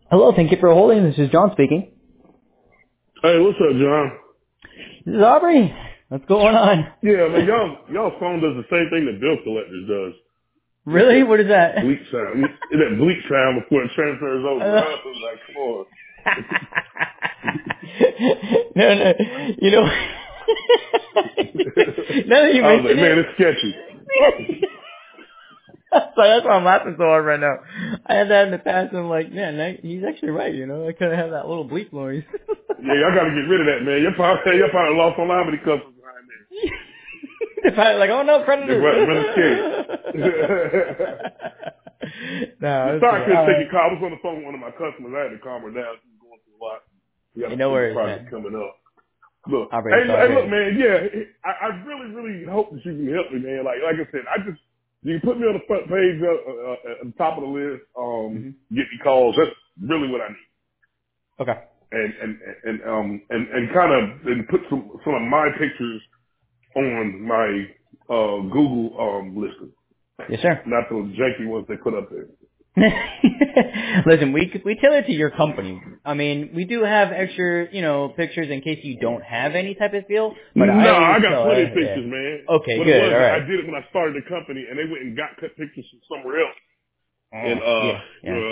Hello, thank you for holding. This is John speaking. Hey, what's up, John? This is Aubrey. What's going on? Yeah, man, y'all phone does the same thing that bill collectors does. It's Really? that What is that? bleep sound. It's that bleep sound before it transfers over. I was like, come on. No. You know, now that you I was like, mention man, it, it's sketchy. so that's why I'm laughing so hard right now. I had that in the past, and I'm like, man, he's actually right. You know, I could have that little bleep noise. Yeah, y'all got to get rid of that, man. You're probably lost on how many customers behind there. They're probably like, oh no, They're predator. running scared. No, it's Sorry I good. couldn't take your call. I was on the phone with one of my customers. I had to calm her down. She was going through a lot. We got Hey, a no big worries, project man. coming up. Look, Aubrey, hey, it's all look, good. man. Yeah, I really hope that you can help me, man. Like I said, you can put me on the front page at the top of the list. Hmm. Get me calls. That's really what I need. Okay. And kind of and put some of my pictures on my Google listing, Yes, sir. not those janky ones they put up there. Listen, we tailor to your company. I mean, we do have extra, pictures in case you don't have any type of feel. But I No, always I got tell, plenty of yeah. pictures, man. Okay, What it good. was, All I right. did it when I started the company, and they went and got cut pictures from somewhere else. And Oh, yeah, yeah.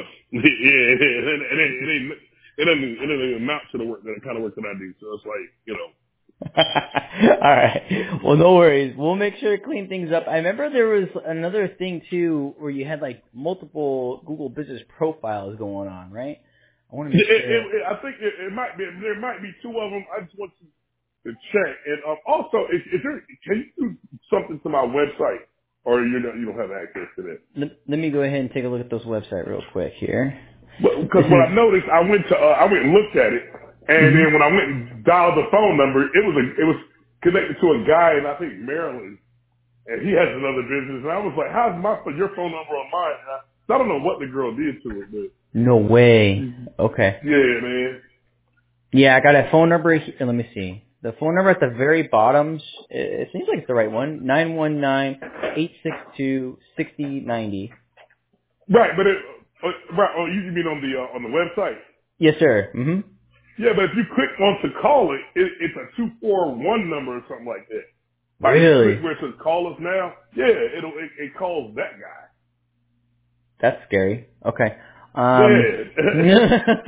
it doesn't even amount to the work that the kind of work that I do. So it's like, All right. Well, no worries. We'll make sure to clean things up. I remember there was another thing too where you had like multiple Google Business profiles going on, right? I want to make sure. I think it might be there might be two of them. I just want you to check. And also, if there, can you do something to my website, or you don't have access to that? Let me go ahead and take a look at those website real quick here. Because This what is. I noticed, I went and looked at it, and Mhm. then when I went and dialed the phone number, it was connected to a guy in I think Maryland, and he has another business, and I was like, how's your phone number on mine? And I don't know what the girl did to it, but No way. Okay. yeah, man. Yeah, I got a phone number here. Let me see. The phone number at the very bottom, it seems like it's the right one. 919-862-6090. Right, but right. Oh, you mean on the website? Yes, sir. Mm-hmm. Yeah, but if you click on to call it's a 241 number or something like that. Like if you click Really? where it says call us now, yeah, it calls that guy. That's scary. Okay. Yeah.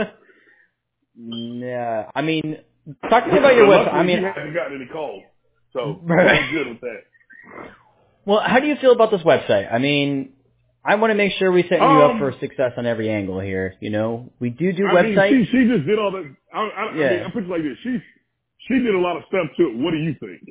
Yeah. I mean, talk to me about your But website. I luckily, mean, you haven't gotten any calls, so I'm good with that. well, how do you feel about this website? I mean, I want to make sure we set you up for Um, success on every angle here. We do I mean, websites. she just did all that. I mean, Yeah. I put it like this. She did a lot of stuff to it. What do you think?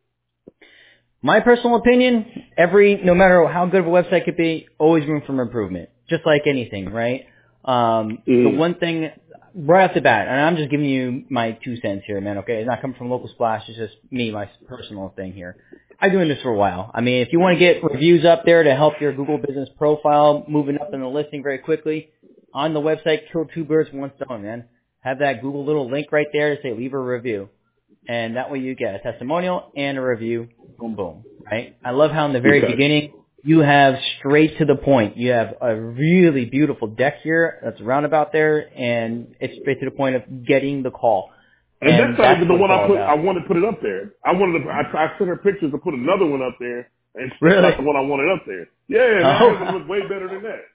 My personal opinion, no matter how good of a website could be, always room for improvement. Just like anything, right? The Mm. one thing, right off the bat, and I'm just giving you my 2 cents here, man, okay? It's not coming from Local Splash, it's just me, my personal thing here. I've been doing this for a while. I mean, if you want to get reviews up there to help your Google business profile moving up in the listing very quickly, on the website, kill two birds with one stone, man. Have that Google little link right there to say leave a review. And that way you get a testimonial and a review. Boom, boom. Right? I love how in the very Okay. beginning you have straight to the point. You have a really beautiful deck here that's roundabout there, and it's straight to the point of getting the call. And that's And not that's even the what it's one all I about. wanted to put it up there. I sent her pictures to put another one up there, and that's Really? not the one I wanted up there. Yeah, man, I wanted to Oh. look way better than that.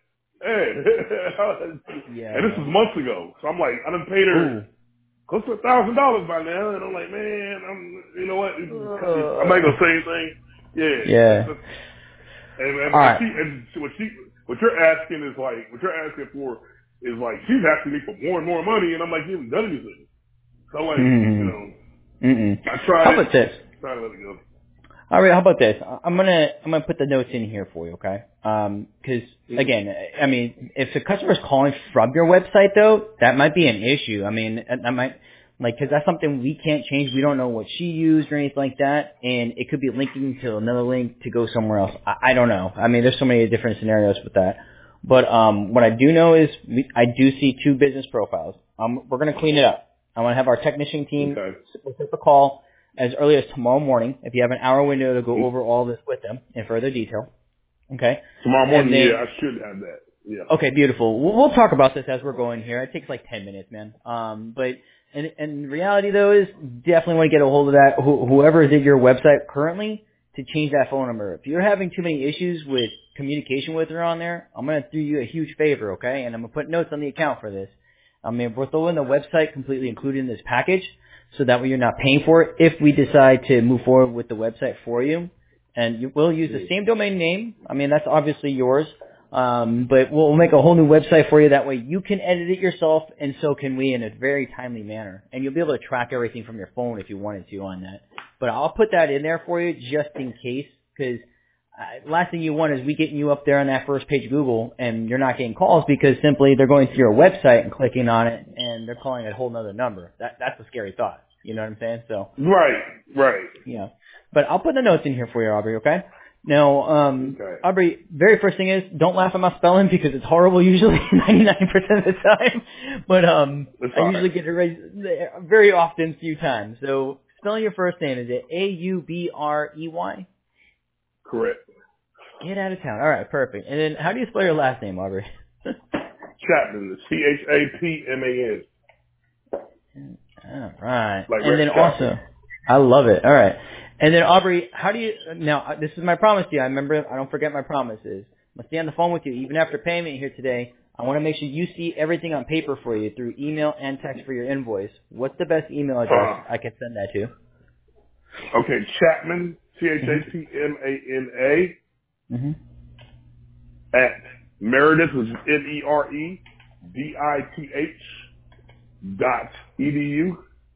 Yeah. Yeah, And this was man. months ago. So I'm like, I done paid her Ooh. close to $1,000 by now, and I'm like, man, you know what? I'm not Uh, gonna say anything. Yeah, yeah. All right. what you're asking is like, what you're asking for is like, she's asking me for more and more money, and I'm like, you haven't done anything. So I'm like, Mm-mm. Mm-mm. I tried How it, about this? tried to let it go. All right, how about this? I'm gonna put the notes in here for you, okay? 'Cause again, I mean, if the customer's calling from your website though, that might be an issue. I mean, that might because that's something we can't change. We don't know what she used or anything like that, and it could be linking to another link to go somewhere else. I don't know. I mean, there's so many different scenarios with that. But what I do know is I do see two business profiles. We're gonna clean it up. I want to have our technician team Okay. set up a call as early as tomorrow morning, if you have an hour window to go over all this with them in further detail. Okay? Tomorrow And morning, yeah, then, I should have that. Yeah. Okay, beautiful. We'll talk about this as we're going here. It takes like 10 minutes, man. But in reality, though, is definitely want to get a hold of that, whoever is at your website currently, to change that phone number. If you're having too many issues with communication with her on there, I'm going to do you a huge favor, okay? And I'm going to put notes on the account for this. I mean, we're throwing the website completely included in this package, so that way you're not paying for it if we decide to move forward with the website for you. And we'll use the same domain name. I mean, that's obviously yours. But we'll make a whole new website for you. That way you can edit it yourself, and so can we in a very timely manner. And you'll be able to track everything from your phone if you wanted to on that. But I'll put that in there for you just in case, because last thing you want is we getting you up there on that first page of Google, and you're not getting calls because simply they're going to your website and clicking on it, and they're calling a whole nother number. That's a scary thought. You know what I'm saying? So Right. yeah. But I'll put the notes in here for you, Aubrey. Okay. Now, Okay. Aubrey, very first thing is don't laugh at my spelling because it's horrible usually 99% of the time. But I usually get it right very often, few times. So spelling your first name, is it Aubrey? Correct. Get out of town. All right, perfect. And then how do you spell your last name, Aubrey? Chapman, Chapman. All right. Like And Rex then Chapman. also, I love it. All right. And then Aubrey, how do you, now this is my promise to you. I don't forget my promises. I'm going to stay on the phone with you even after payment here today. I want to make sure you see everything on paper for you through email and text for your invoice. What's the best email address I can send that to? Okay, Chapman, Chapmana, at Meredith, which is MEREDITH.edu.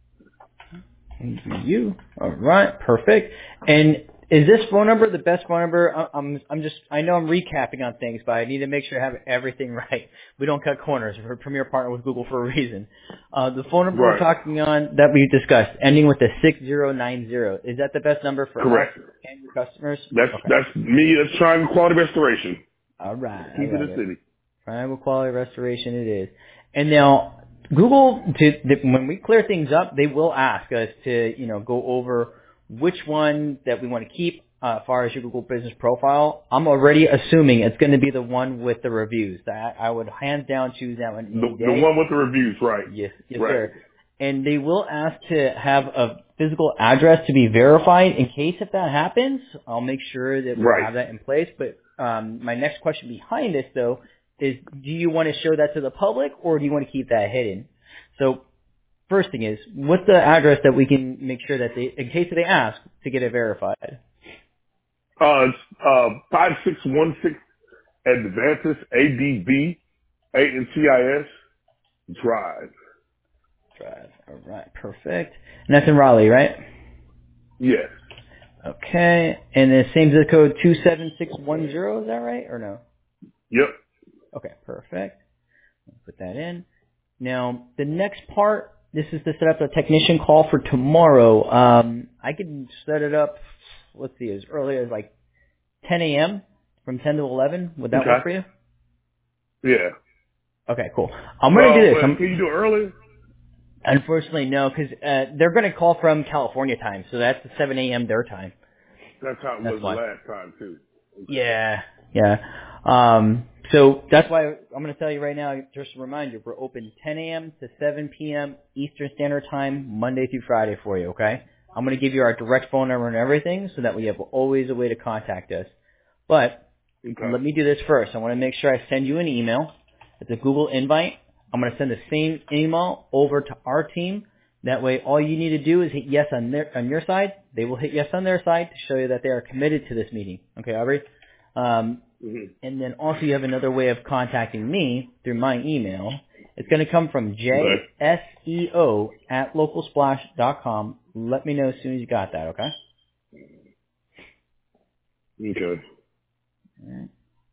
You. All right, perfect. And is this phone number the best phone number? I know I'm recapping on things, but I need to make sure I have everything right. We don't cut corners. We're a premier partner with Google for a reason. The phone number we're talking on that we discussed, ending with the 6090, is that the best number for us and your customers? That's me. That's Triangle Quality Restoration. All right. Keep it in the city. Triangle Quality Restoration it is. And now, Google, when we clear things up, they will ask us to, go over which one that we want to keep as far as your Google business profile. I'm already assuming it's going to be the one with the reviews. That I would hands down choose that one. The one with the reviews, right? Yes, right. Sir. And they will ask to have a physical address to be verified. In case if that happens, I'll make sure that we'll have that in place. But my next question behind this, though, is do you want to show that to the public or do you want to keep that hidden? So first thing is, what's the address that we can make sure that they, in case they ask, to get it verified? It's 5616 Advantis, ADB, ANTIS Drive. All right, perfect. And that's in Raleigh, right? Yes. Okay. And the same zip code 27610, is that right or no? Yep. Okay, perfect. Put that in. Now, the next part, this is to set up a technician call for tomorrow. I can set it up, let's see, as early as like 10 a.m. from 10 to 11. Would that work for you? Yeah. Okay, cool. I'm going to do this. Can you do it early? Unfortunately, no, because they're going to call from California time, so that's 7 a.m. their time. That's how it was last time, too. Okay. Yeah. So that's why I'm going to tell you right now, just a reminder, we're open 10 a.m. to 7 p.m. Eastern Standard Time, Monday through Friday for you, okay? I'm going to give you our direct phone number and everything so that we have always a way to contact us. But let me do this first. I want to make sure I send you an email. It's a Google invite. I'm going to send the same email over to our team. That way, all you need to do is hit yes on your side. They will hit yes on their side to show you that they are committed to this meeting. Okay, Aubrey? And then also you have another way of contacting me through my email. It's going to come from jseo@localsplash.com. Let me know as soon as you got that, okay? Okay. All right.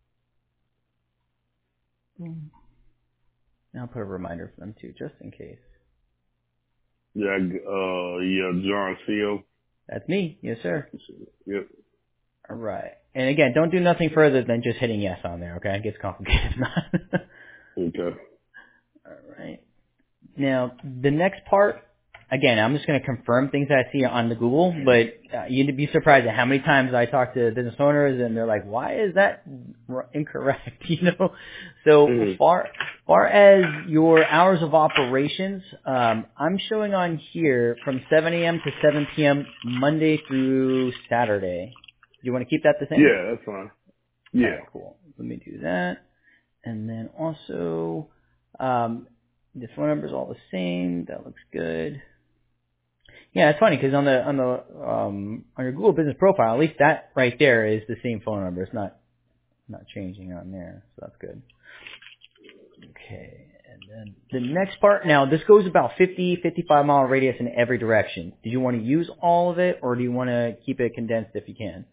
Now I'll put a reminder for them too, just in case. Yeah, John Seal. That's me. Yes, sir. Yep. All right. And again, don't do nothing further than just hitting yes on there, okay? It gets complicated. Okay. All right. Now, the next part, again, I'm just going to confirm things that I see on the Google, but you'd be surprised at how many times I talk to business owners and they're like, why is that incorrect, you know. So far as your hours of operations, I'm showing on here from 7 a.m. to 7 p.m. Monday through Saturday. Do you want to keep that the same? Yeah, that's fine. Yeah. All right, cool. Let me do that. And then also, the phone number is all the same. That looks good. Yeah, it's funny because on your Google Business profile, at least that right there is the same phone number. It's not changing on there, so that's good. Okay, and then the next part. Now, this goes about 55 mile radius in every direction. Do you want to use all of it, or do you want to keep it condensed if you can?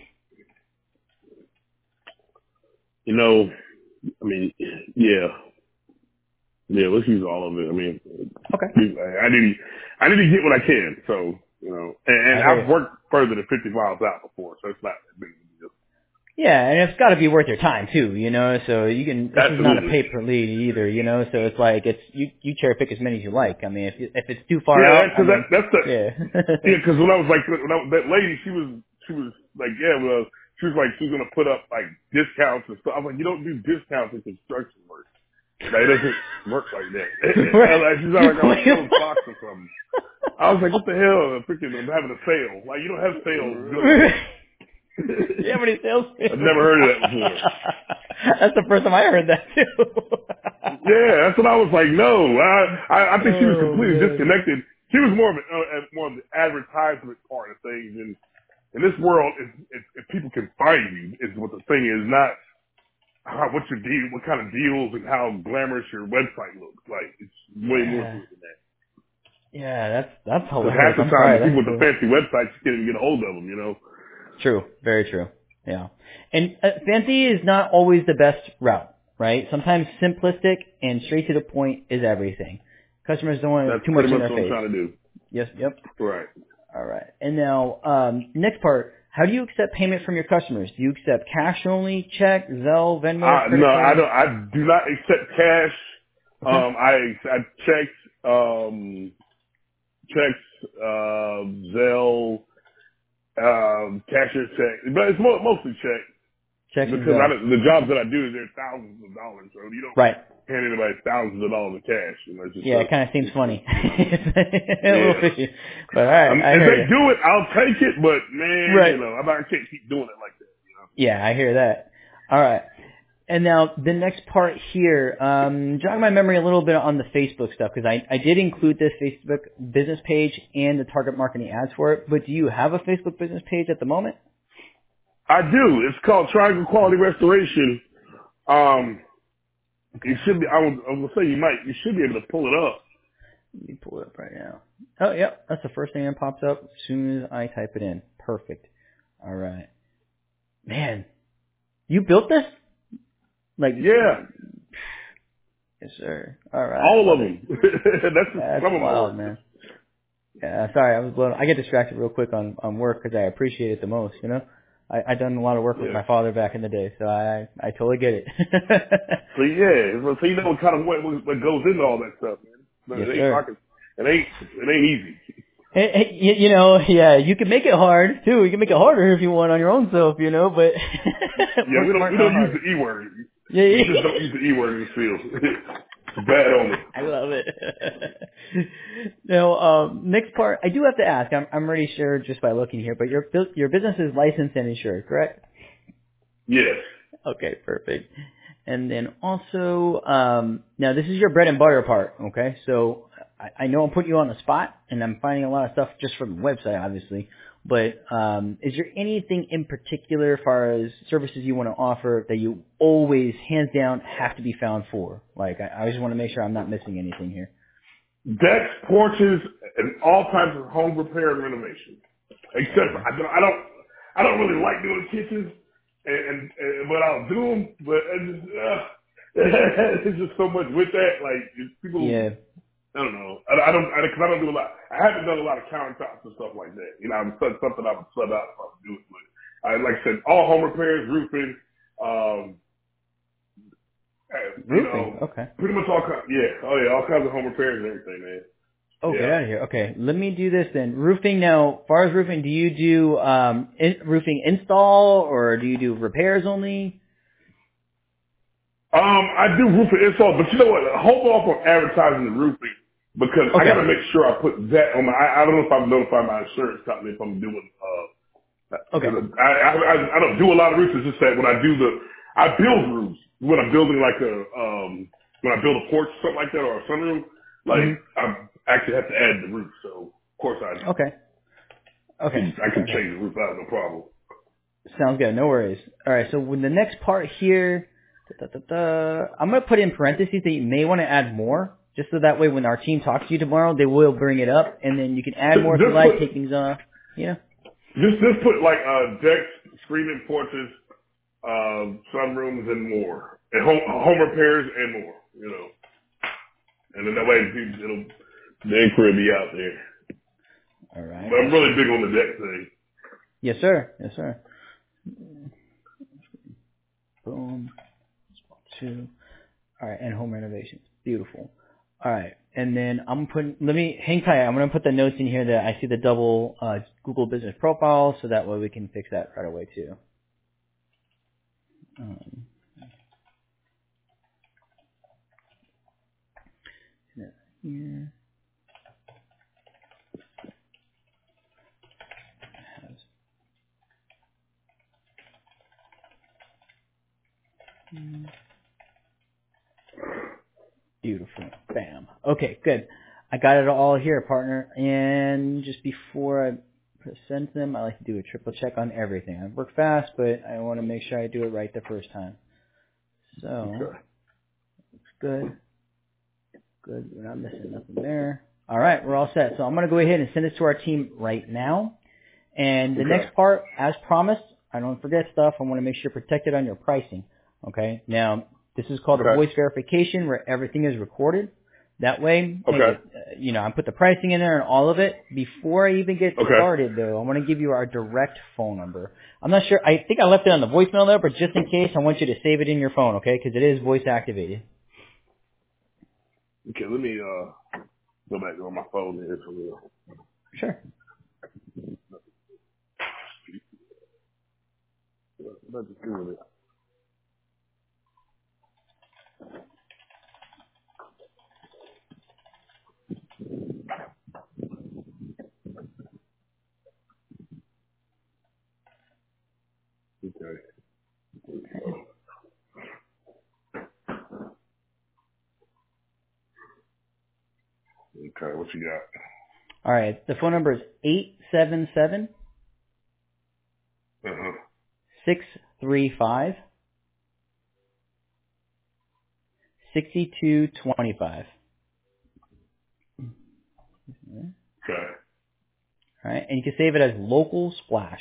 You know, I mean, yeah, let's use all of it. I mean, Okay. I need to get what I can. So, you know, and I've worked further than 50 miles out before, so it's not that big of a deal. Yeah, and it's got to be worth your time too, you know. So you can. This Absolutely. is not a pay per lead either, you know. So it's like you cherry pick as many as you like. I mean, if it's too far out, yeah, because when I was like that lady, she was like, she was like, she's gonna put up like discounts and stuff. I was like, you don't do discounts in construction work. Like, it doesn't work like that. She's not like I'm selling stocks or something. I was like, what the hell? I'm having a sale. Like, you don't have sales. Do you have any sales? I've never heard of that before. That's the first time I heard that too. Yeah, that's what I was like. No, I think she was completely disconnected. She was more of the advertisement part of things, and in this world, if people can find you, is what the thing is, not what's your deal, what kind of deals, and how glamorous your website looks. Like, it's way more to it than that. Yeah, that's hilarious. Half the time, the people with the fancy websites can't even get a hold of them, you know. True. Very true. Yeah. And fancy is not always the best route, right? Sometimes simplistic and straight to the point is everything. Customers don't want too much in their face. That's what I'm trying to do. Yes. Yep. Right. All right. And now, next part, how do you accept payment from your customers? Do you accept cash only, check, Zelle, Venmo, credit card? I don't. I do not accept cash. Okay. I checks, Zelle, cashier check, but it's mostly check. Checks because the jobs that I do, they're thousands of dollars, so you don't hand anybody thousands of dollars of cash. You know, it kind of seems funny. A little fishy. But all right, if they do it, I'll take it, but man, you know, I can't keep doing it like that. You know? Yeah, I hear that. All right. And now the next part here, jog my memory a little bit on the Facebook stuff, because I did include this Facebook business page and the target marketing ads for it, but do you have a Facebook business page at the moment? I do. It's called Triangle Quality Restoration. You should be, I was going to say you should be able to pull it up. Let me pull it up right now. Oh, yep. That's the first thing that pops up as soon as I type it in. Perfect. All right. Man, you built this? Yeah. Yes, sir. All right. All of them. That's some of my work, man. Yeah, sorry, I get distracted real quick on work because I appreciate it the most, you know? I done a lot of work with my father back in the day, so I totally get it. So you know what kind of what goes into all that stuff, man. Yes, sir. It ain't easy. You know, yeah, you can make it hard too. You can make it harder if you want on your own self, you know. But we don't use the E word. Yeah, we just don't use the E word in the field. It's bad on it. I love it. Now, next part, I do have to ask. I'm already sure just by looking here, but your business is licensed and insured, correct? Yes. Okay, perfect. And then also, now this is your bread and butter part, okay? So I know I'm putting you on the spot, and I'm finding a lot of stuff just from the website, obviously. But is there anything in particular as far as services you want to offer that you always, hands down, have to be found for? Like, I just want to make sure I'm not missing anything here. Decks, porches, and all types of home repair and renovation. Except I don't really like doing kitchens, and but I'll do them. But it's just so much with that. Like people. Yeah. I don't know. I don't do a lot. I haven't done a lot of countertops and stuff like that. You know, something I would sub out if I would do it. But like I said, all home repairs, roofing, okay. Pretty much all kinds. Yeah, all kinds of home repairs and everything, man. Oh, get out of here. Okay, let me do this then. Roofing now. As far as roofing, do you do roofing install or do you do repairs only? I do roofing installs, but you know what? Hold off on advertising the roofing because I got to Okay. make sure I put that on my. I don't know if I'm notifying my insurance company if I'm doing. Okay. I don't do a lot of roofs. It's just that when I build roofs when I'm building like when I build a porch something like that or a sunroom, like hmm I actually have to add the roof. So of course Okay. Okay. I can Okay. change the roof out, no problem. Sounds good. No worries. All right. So with the next part here, I'm going to put in parentheses that you may want to add more, just so that way when our team talks to you tomorrow, they will bring it up, and then you can add more if you Just like, put take things off. Yeah. just put like decks, screening porches, sunrooms, and more, and home repairs and more. You know, and then that way the inquiry will be out there. All But right. I'm really big on the deck thing. Yes, sir. Yes, sir. Boom. Two. All right. And home renovations. Beautiful. All right. And then let me hang tight. I'm going to put the notes in here that I see the double Google business profile, so that way we can fix that right away too. Um, yeah, here has beautiful. Bam. Okay, good. I got it all here, partner. And just before I present them, I like to do a triple check on everything. I work fast, but I want to make sure I do it right the first time. So, Okay. good. Good. We're not missing nothing there. All right, we're all set. So I'm going to go ahead and send this to our team right now. And the Okay. next part, as promised, I don't forget stuff. I want to make sure you're protected on your pricing. Okay. Now, this is called a Okay. voice verification where everything is recorded. That way, Okay. hey, I put the pricing in there and all of it. Before I even get Okay. started, though, I want to give you our direct phone number. I'm not sure. I think I left it on the voicemail there, but just in case, I want you to save it in your phone, okay? Because it is voice activated. Okay. Let me go back on my phone here for real. Sure. I'm just doing it. Okay. Okay. What you got? All right. The phone number is 877 Uh-huh. 635 6225. Okay. All right, and you can save it as Local Splash.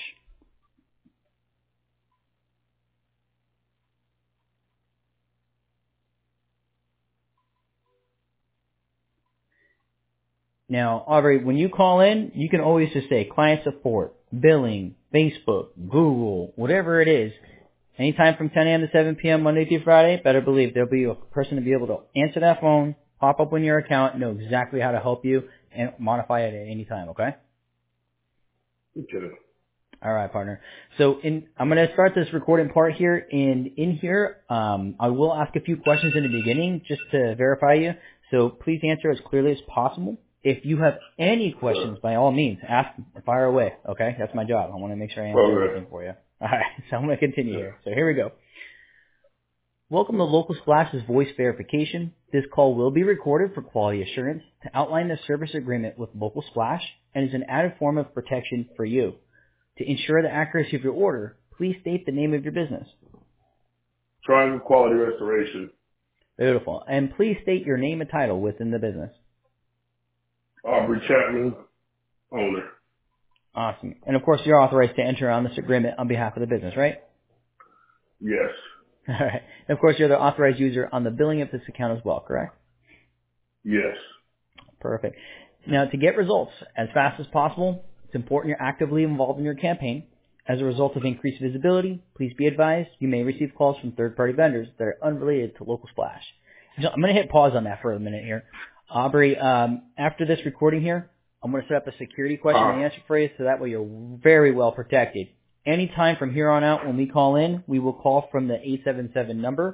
Now, Aubrey, when you call in, you can always just say client support, billing, Facebook, Google, whatever it is. Anytime from 10 a.m. to 7 p.m. Monday through Friday, better believe there'll be a person to be able to answer that phone, pop up on your account, know exactly how to help you, and modify it at any time, okay? Okay. All right, partner. So I'm going to start this recording part here, and in here, I will ask a few questions in the beginning just to verify you. So please answer as clearly as possible. If you have any questions, by all means, ask, fire away. Okay, that's my job. I want to make sure I answer Okay. everything for you. All right, so I'm going to continue here. So here we go. Welcome to Local Splash's voice verification. This call will be recorded for quality assurance to outline the service agreement with Local Splash and is an added form of protection for you. To ensure the accuracy of your order, please state the name of your business. Triangle Quality Restoration. Beautiful. And please state your name and title within the business. Aubrey Chapman, owner. Awesome. And of course, you're authorized to enter on this agreement on behalf of the business, right? Yes. All right. And of course, you're the authorized user on the billing of this account as well, correct? Yes. Perfect. Now, to get results as fast as possible, it's important you're actively involved in your campaign. As a result of increased visibility, please be advised you may receive calls from third-party vendors that are unrelated to Local Splash. So I'm going to hit pause on that for a minute here. Aubrey, after this recording here, I'm going to set up a security question and answer for you so that way you're very well protected. Anytime from here on out when we call in, we will call from the 877 number,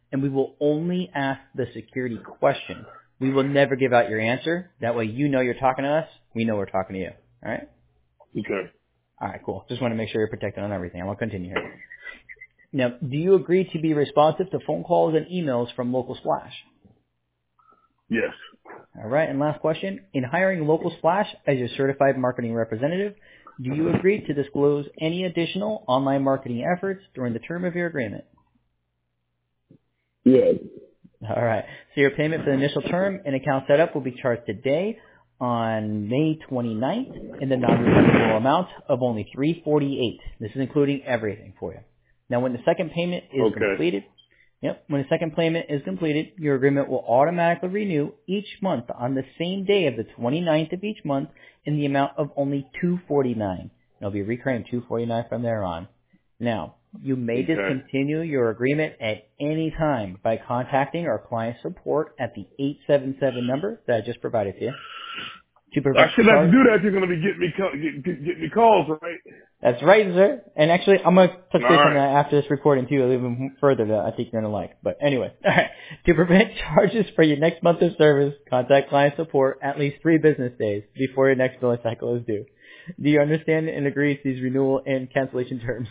and we will only ask the security question. We will never give out your answer. That way you know you're talking to us. We know we're talking to you. All right? Okay. All right, cool. Just want to make sure you're protected on everything. I'm going to continue here. Now, do you agree to be responsive to phone calls and emails from Local Splash? Yes. All right, and last question. In hiring Local Splash as your certified marketing representative, do you agree to disclose any additional online marketing efforts during the term of your agreement? Yes. All right. So your payment for the initial term and account setup will be charged today on May 29th in the non-refundable amount of only $348. This is including everything for you. Now, when the second payment is completed, when the second payment is completed, your agreement will automatically renew each month on the same day of the 29th of each month in the amount of only $249. It'll be recurring $249 from there on. Now, you may discontinue your agreement at any time by contacting our client support at the 877 number that I just provided to you. I shouldn't have to do that. You're going to be getting me calls, right? That's right, sir. And actually, I'm going to touch base on that after this recording, too, a little bit further that I think you're going to like. But anyway, all right. To prevent charges for your next month of service, contact client support at least 3 business days before your next billing cycle is due. Do you understand and agree to these renewal and cancellation terms?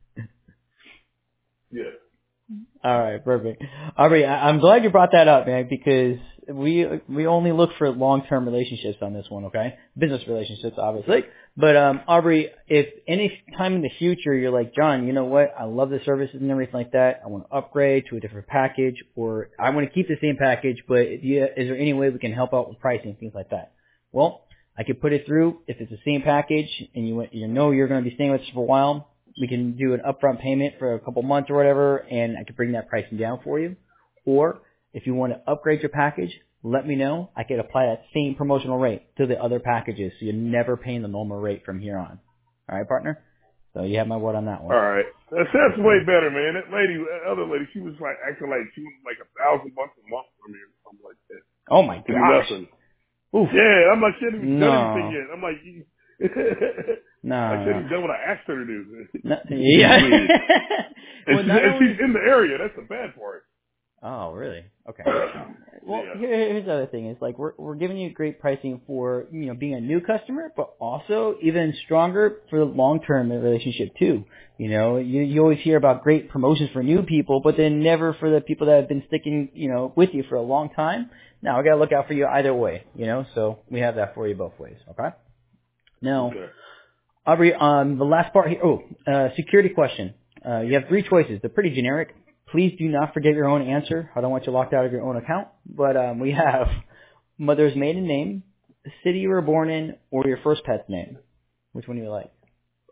Yes. All right, perfect. Aubrey, I'm glad you brought that up, man, because we only look for long-term relationships on this one, okay? Business relationships, obviously. But Aubrey, if any time in the future you're like, John, you know what? I love the services and everything like that. I want to upgrade to a different package, or I want to keep the same package, but is there any way we can help out with pricing, things like that? Well, I could put it through. If it's the same package and you know you're going to be staying with us for a while, we can do an upfront payment for a couple months or whatever, and I can bring that pricing down for you. Or if you want to upgrade your package, let me know. I could apply that same promotional rate to the other packages, so you're never paying the normal rate from here on. All right, partner? So you have my word on that one. All right. That's way better, man. That other lady, she was like acting like she was like $1,000 a month from me or something like that. Oh my gosh. Nothing. Oof. Yeah, I'm like, she hadn't even done anything yet. I'm like, no. I said he's done what I asked her to do. Yeah. And she's in the area. That's the bad part. Oh, really? Okay. Well, here's the other thing. Is like we're giving you great pricing for being a new customer, but also even stronger for the long-term relationship too. You always hear about great promotions for new people, but then never for the people that have been sticking with you for a long time. Now I gotta look out for you either way. So we have that for you both ways. Okay. Now, Aubrey, on the last part here, security question. You have 3 choices. They're pretty generic. Please do not forget your own answer. I don't want you locked out of your own account. But we have mother's maiden name, city you were born in, or your first pet's name. Which one do you like?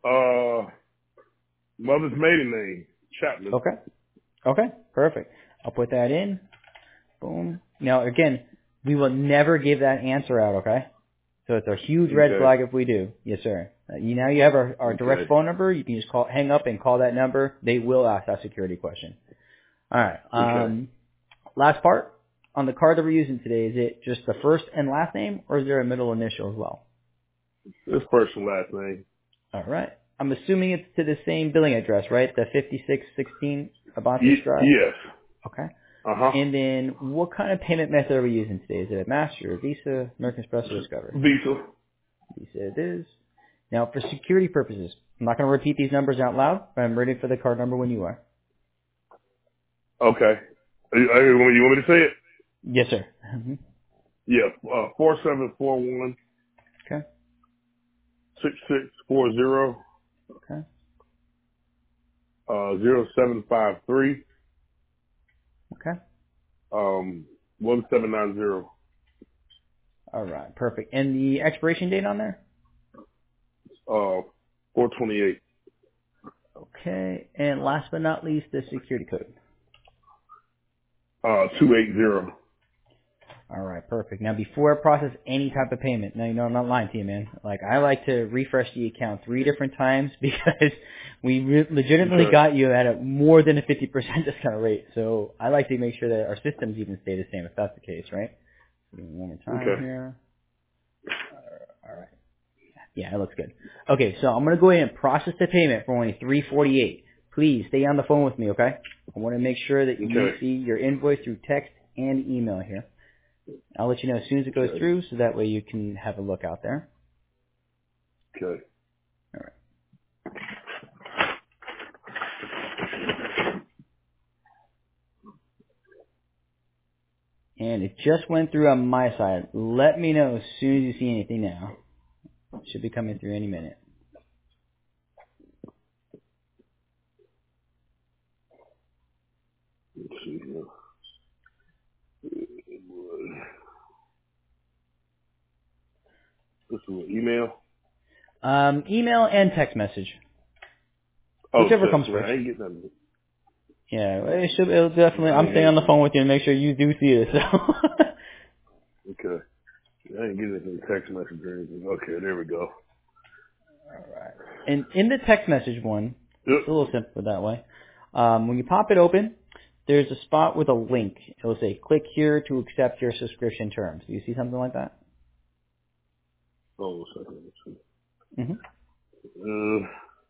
Mother's maiden name, Chapman. Okay, perfect. I'll put that in. Boom. Now, again, we will never give that answer out, okay? So it's a huge red flag if we do. Yes, sir. Now you have our direct phone number. You can just hang up and call that number. They will ask that security question. All right. Last part. On the card that we're using today, is it just the first and last name, or is there a middle initial as well? It's first and last name. All right. I'm assuming it's to the same billing address, right? The 5616 Abante Drive? Yes. Okay. Uh-huh. And then what kind of payment method are we using today? Is it a Master, a Visa, American Express, or Discover? Visa. Visa it is. Now, for security purposes, I'm not going to repeat these numbers out loud, but I'm ready for the card number when you are. Okay. You want me to say it? Yes, sir. Mm-hmm. Yeah. 4741. Okay. 6640. Okay. 0753. Okay. 1790. All right. Perfect. And the expiration date on there? 428. Okay. And last but not least, the security code. 280. All right, perfect. Now, before I process any type of payment, now, I'm not lying to you, man. Like, I like to refresh the account 3 different times because we legitimately got you at a more than a 50% discount rate. So I like to make sure that our systems even stay the same if that's the case, right? One more time here. All right. Yeah, it looks good. Okay, so I'm going to go ahead and process the payment for only $348. please stay on the phone with me, okay? I want to make sure that you Okay. see your invoice through text and email here. I'll let you know as soon as it goes through, so that way you can have a look out there. Okay. All right. And it just went through on my side. Let me know as soon as you see anything now. It should be coming through any minute. Let's see here. This is an email. Email and text message. Oh, Whichever text, comes man. first. I ain't getting nothing. Yeah, it'll definitely, I'm staying on the phone with you to make sure you do see it, so. Okay. I ain't getting any text message or anything. Okay, there we go. Alright. And in the text message one, Yep. it's a little simpler that way. When you pop it open, there's a spot with a link. It'll say, click here to accept your subscription terms. Do you see something like that? Oh, a second. Let's see. Mm-hmm.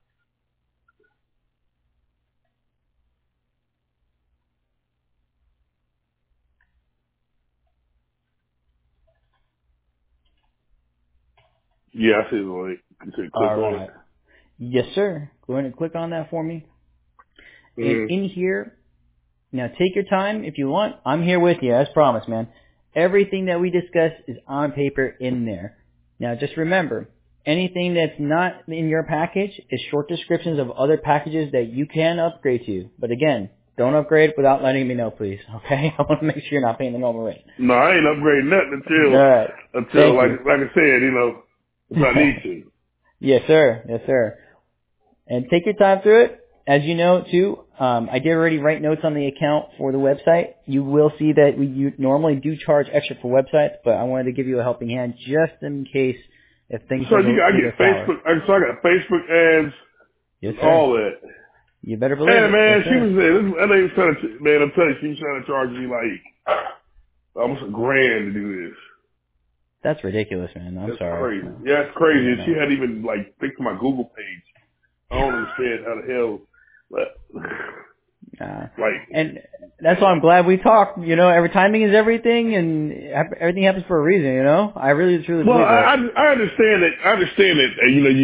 Yeah, I see the link. You say click on it. Alright. Yes, sir. Go ahead and click on that for me. And Mm-hmm. in here, now take your time if you want. I'm here with you, as promised, man. Everything that we discuss is on paper in there. Now just remember, anything that's not in your package is short descriptions of other packages that you can upgrade to. But again, don't upgrade without letting me know, please. Okay? I want to make sure you're not paying the normal rate. No, I ain't upgrading nothing Alright. until Thank like you. I said, you know, if I need to. Yes, sir. Yes, sir. And take your time through it. As you know, too, I did already write notes on the account for the website. You will see that you normally do charge extra for websites, but I wanted to give you a helping hand just in case if things So go I go get sour. Facebook. So I got Facebook ads Yes, and sir. all that. You better believe Hey it. Yes, man, she sir. was there. I ain't trying to, man. I'm telling you, she was trying to charge me like almost $1,000 to do this. That's ridiculous, man. I'm That's sorry. crazy. Yeah, it's crazy. Yeah, And she no. hadn't even like fixed my Google page. I don't understand how the hell, but like, And that's why I'm glad we talked. You know, every timing is everything, and everything happens for a reason. You know, I really truly well, believe that. I understand that. I understand that. You know,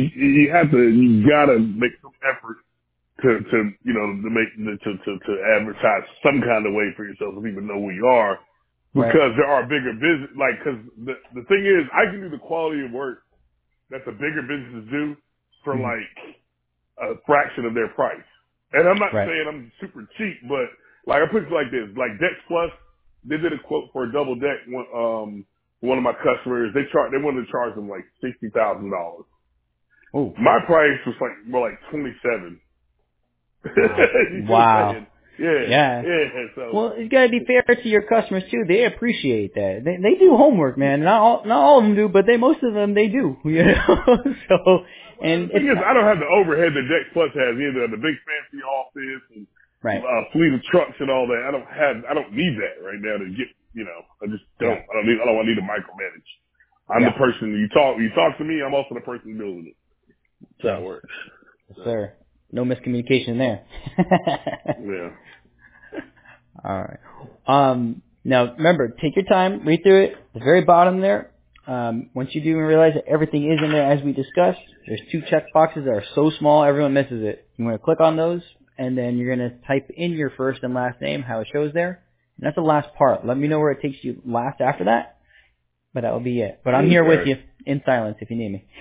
you gotta make some effort to you know to make to advertise some kind of way for yourself so people know who you are, Right. because there are bigger business. Like, because the thing is, I can do the quality of work that the bigger businesses do for Mhm. like a fraction of their price. And I'm not Right. saying I'm super cheap, but like I put it like this: like Dex Plus, they did a quote for a double deck. One of my customers, they wanted to charge them like $60,000. Oh. My price was like more like 27. Wow. You see what I'm Wow. saying? Yeah, Yeah. yeah. So Well, it's got to be fair to your customers too. They appreciate that. They do homework, man. Not all of them do, but most of them they do. You know. So, well, and the thing it's is, I don't have the overhead that Dex Plus has either. The big fancy office and right. fleet of trucks and all that. I don't need that right now to get. You know, I just don't. Yeah. I don't need to micromanage. I'm the Yeah. person you talk to me. I'm also the person building it. That's how Yes. it works. Yes, So, sir. No miscommunication there. yeah. All right. Now remember, take your time, read through it. The very bottom there. Once you do realize that everything is in there as we discussed, there's 2 check boxes that are so small everyone misses it. You want to click on those, and then you're going to type in your first and last name, how it shows there. And that's the last part. Let me know where it takes you last after that, but that will be it. But I'm here with Okay. you in silence if you need me.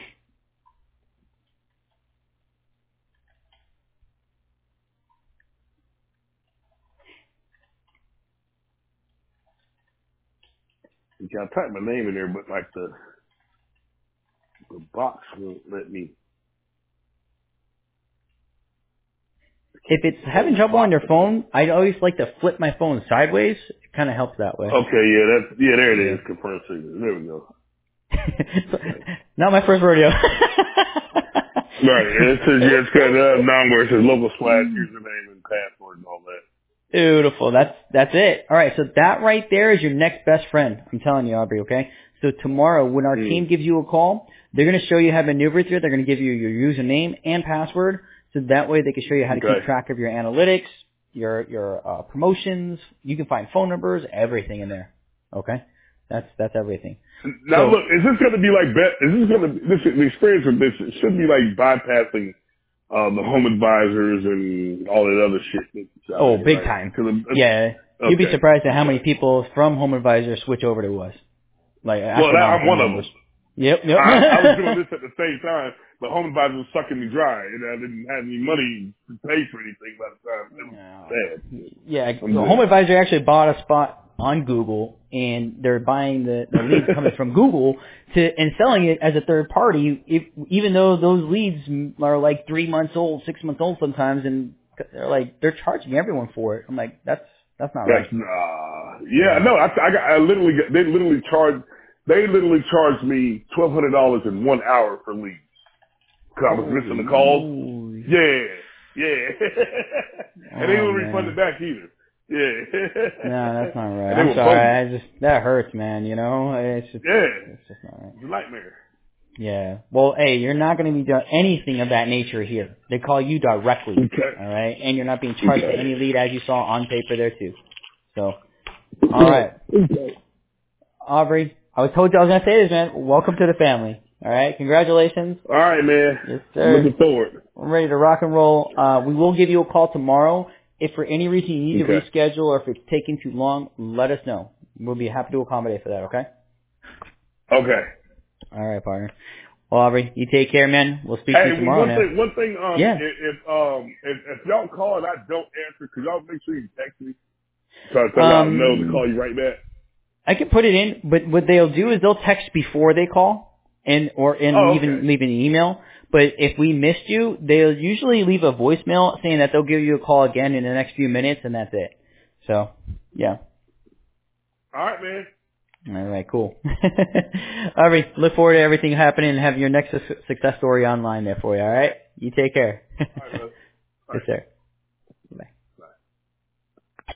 You can type my name in there, but like the box won't let me. If it's having Close trouble on box. your phone, I always like to flip my phone sideways. It kind of helps that way. Okay, there it Yeah. is. Confirm signature. There we go. Okay. Not my first rodeo. Right. It says it's got down where it says local slash username and password and all that. Beautiful. That's it. All right. So that right there is your next best friend. I'm telling you, Aubrey. Okay. So tomorrow, when our team gives you a call, they're going to show you how to maneuver through it. They're going to give you your username and password. So that way they can show you how to Okay. keep track of your analytics, your promotions. You can find phone numbers, everything in there. Okay? That's everything. Now So, look, is this going to be like the experience with this? It should be like bypassing the home advisors and all that other shit. That's out there, big right? time. Yeah. You'd be Okay. surprised at how many people from Home Advisor switch over to us. Like Well, I'm astronomical one of numbers. them. Yep. I was doing this at the same time, but home advisor was sucking me dry, and I didn't have any money to pay for anything by the time. It was sad. Yeah, I'm Home good. Advisor actually bought a spot on Google, and they're buying the leads coming from Google and selling it as a third party, even though those leads are like 3 months old, 6 months old sometimes, and they're charging everyone for it. I'm like, that's not right. Yeah, no, they literally charged me $1,200 in 1 hour for leads because I was missing the calls. Holy. Yeah, and they Oh didn't refund man. it back either. Yeah, No, that's not right. and they I'm were bogus. sorry. That hurts, man. You know, it's just not right. It's a nightmare. Yeah. Well, hey, you're not going to be doing anything of that nature here. They call you directly. Okay. All right, and you're not being charged for any lead, as you saw on paper there too. So, all right, Aubrey. I told you I was going to say this, man. Welcome to the family. All right, congratulations. All right, man. Yes, sir. Looking forward. I'm ready to rock and roll. We will give you a call tomorrow. If for any reason you need to reschedule or if it's taking too long, let us know. We'll be happy to accommodate for that, okay? Okay. All right, partner. Well, Aubrey, you take care, man. We'll speak to you tomorrow, man. One thing, Yeah. if y'all call and I don't answer, could y'all make sure you text me? So I tell y'all no to call you right back. I can put it in, but what they'll do is they'll text before they call even leave an email. But if we missed you, they'll usually leave a voicemail saying that they'll give you a call again in the next few minutes, and that's it. So, yeah. All right, man. All right, cool. All right, look forward to everything happening and have your next success story online there for you, all right? You take care. All right, man. All right. Yes, sir.